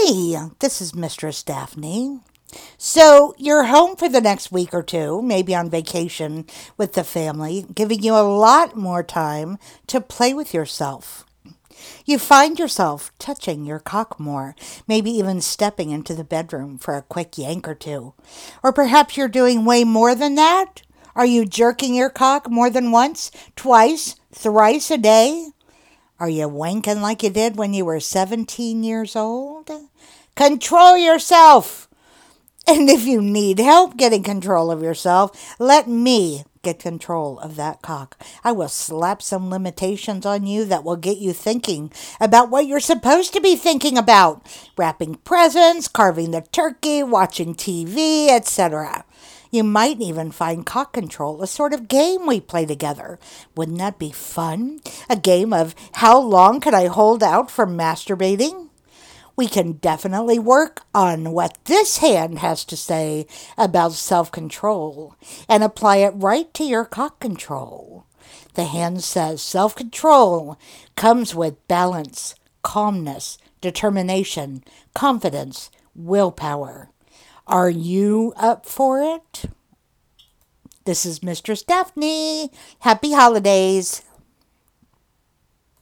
Hey, this is Mistress Daphne. So, you're home for the next week or two, maybe on vacation with the family, giving you a lot more time to play with yourself. You find yourself touching your cock more, maybe even stepping into the bedroom for a quick yank or two. Or perhaps you're doing way more than that? Are you jerking your cock more than once, twice, thrice a day? Are you wanking like you did when you were 17 years old? Control yourself! And if you need help getting control of yourself, let me get control of that cock. I will slap some limitations on you that will get you thinking about what you're supposed to be thinking about. Wrapping presents, carving the turkey, watching TV, etc. You might even find cock control a sort of game we play together. Wouldn't that be fun? A game of how long can I hold out from masturbating? We can definitely work on what this hand has to say about self-control and apply it right to your cock control. The hand says self-control comes with balance, calmness, determination, confidence, willpower. Are you up for it? This is Mistress Daphne. Happy holidays.